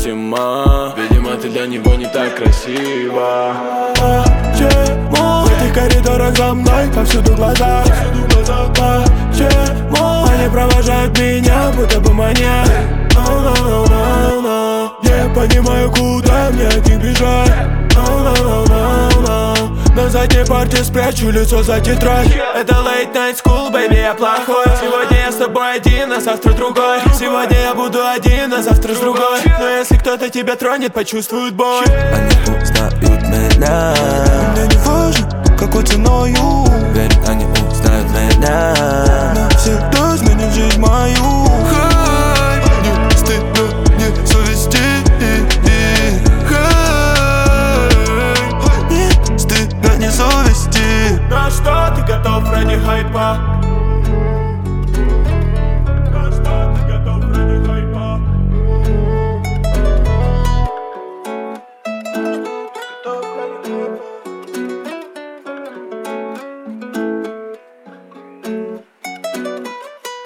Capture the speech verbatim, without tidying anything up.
невыносимо. Видимо, ты для него не так красива. Почему в этих коридорах за мной повсюду глаза? Почему они провожают меня, будто бы маньяк? No, no, no, no, no. Не понимаю, куда мне от них бежать. No, no, no, no, no. На задней парте спрячу лицо за тетрадь. Это late night school, baby, я плохой. Сегодня я с тобой один, а завтра другой. Сегодня я буду один, а завтра с другой. Но если кто-то тебя тронет, почувствует боль. Они узнают меня. Мне не важно, какой ценою. Верь, они узнают меня. Навсегда изменит жизнь мою.